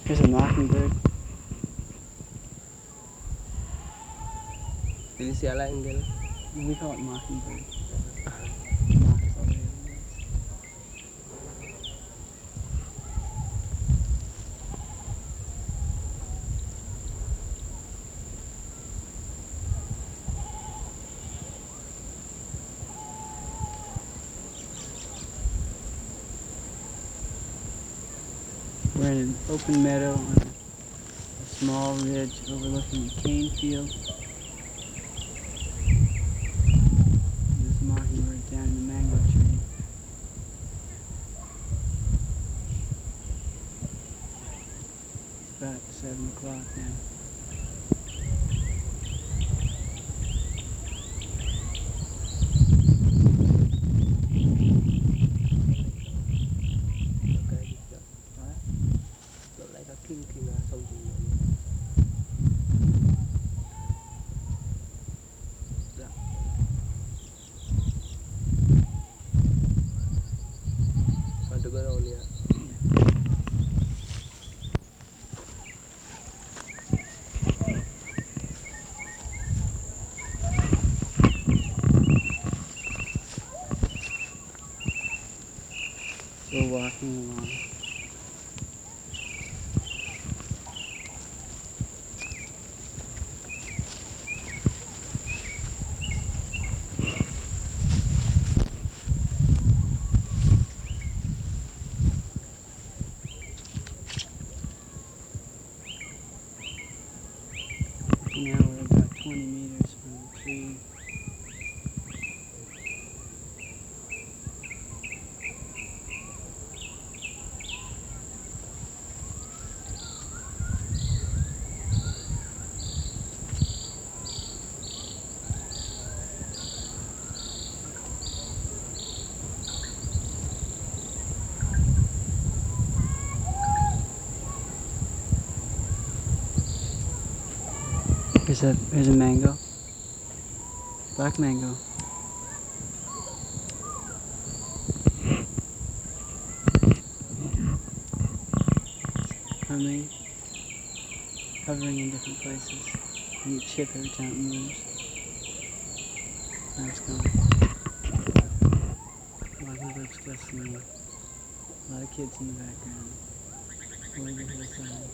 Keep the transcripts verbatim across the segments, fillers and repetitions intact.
Here's a mockingbird. Did you see a nightingale? We call it mockingbird. Mock is all the way over the woods. We're in an open meadow on a, a small ridge overlooking a cane field. There's a mockingbird down in the mango tree. It's about seven o'clock now. Okay, good job. What? Look like a clinking or something. Yeah. Want to go down here? We're walking along. Now we're about twenty meters from the tree. Here's a, here's a mango. Black mango. Humming. Hovering in different places. And you chip every time it moves. Now it's gone. Mockingbird's still singing. A lot of kids in the background. Over the hillside.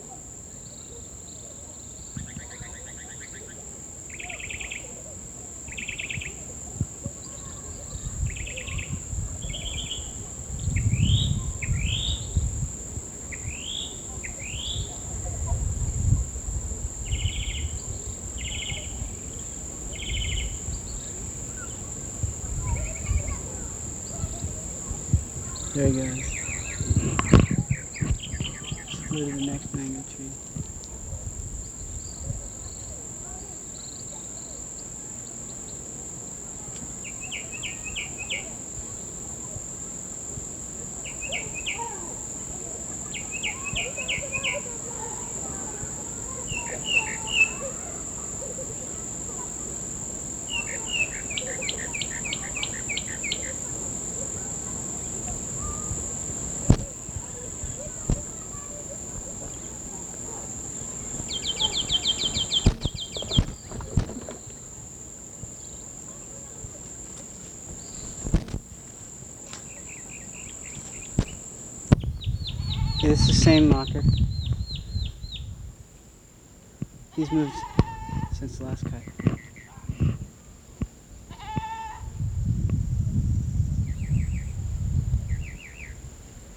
There he goes. Flew to the next mango tree. Yeah, it's the same mocker. He's moved since the last cut.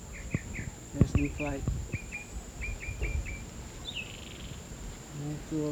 There's in flight. And they flew over